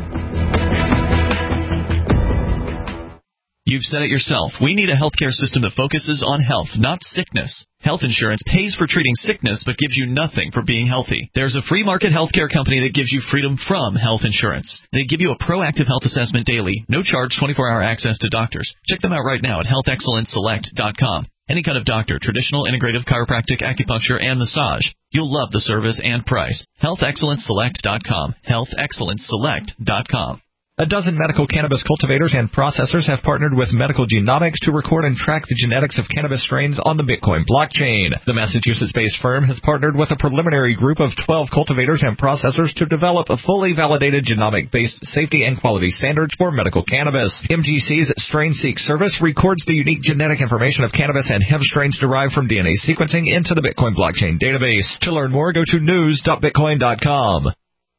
You've said it yourself. We need a healthcare system that focuses on health, not sickness. Health insurance pays for treating sickness but gives you nothing for being healthy. There's a free market healthcare company that gives you freedom from health insurance. They give you a proactive health assessment daily, no charge, twenty-four hour access to doctors. Check them out right now at health excellence select dot com. Any kind of doctor, traditional, integrative, chiropractic, acupuncture, and massage. You'll love the service and price. health excellence select dot com. health excellence select dot com. A dozen medical cannabis cultivators and processors have partnered with Medical Genomics to record and track the genetics of cannabis strains on the Bitcoin blockchain. The Massachusetts-based firm has partnered with a preliminary group of twelve cultivators and processors to develop a fully validated genomic-based safety and quality standards for medical cannabis. M G C's StrainSeek service records the unique genetic information of cannabis and hemp strains derived from D N A sequencing into the Bitcoin blockchain database. To learn more, go to news dot bitcoin dot com.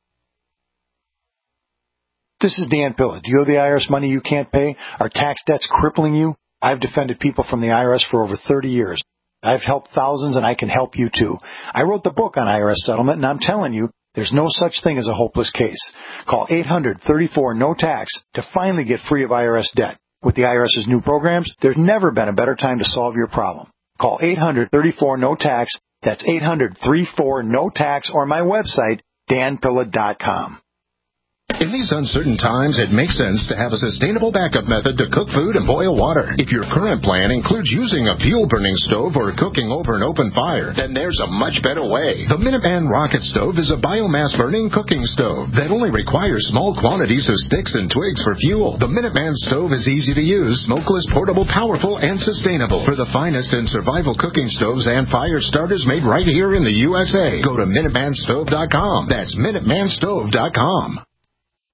This is Dan Pilla. Do you owe the I R S money you can't pay? Are tax debts crippling you? I've defended people from the I R S for over thirty years. I've helped thousands, and I can help you too. I wrote the book on I R S settlement, and I'm telling you, there's no such thing as a hopeless case. Call eight hundred thirty-four no tax to finally get free of I R S debt. With the IRS's new programs, there's never been a better time to solve your problem. Call eight hundred thirty-four no tax. That's eight hundred thirty-four no tax, or my website, dan pilla dot com. In these uncertain times, it makes sense to have a sustainable backup method to cook food and boil water. If your current plan includes using a fuel-burning stove or cooking over an open fire, then there's a much better way. The Minuteman Rocket Stove is a biomass-burning cooking stove that only requires small quantities of sticks and twigs for fuel. The Minuteman Stove is easy to use, smokeless, portable, powerful, and sustainable. For the finest in survival cooking stoves and fire starters made right here in the U S A, go to minuteman stove dot com. That's minuteman stove dot com.